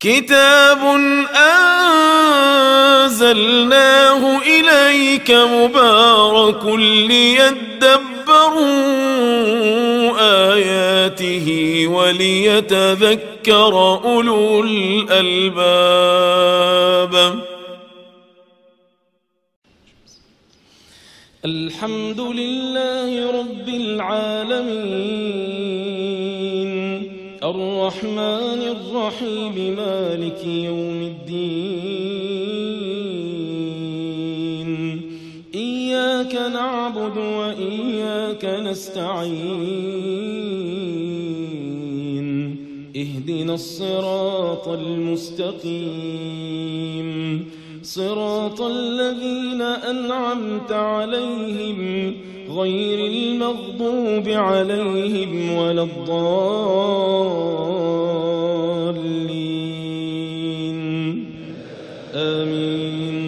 كتاب أنزلناه إليك مبارك ليدبروا آياته وليتذكر أولو الألباب. الحمد لله رب العالمين الرحمن الرحيم مالك يوم الدين إياك نعبد وإياك نستعين اهدنا الصراط المستقيم صراط الذين أنعمت عليهم غير المغضوب عليهم ولا الضالين آمين.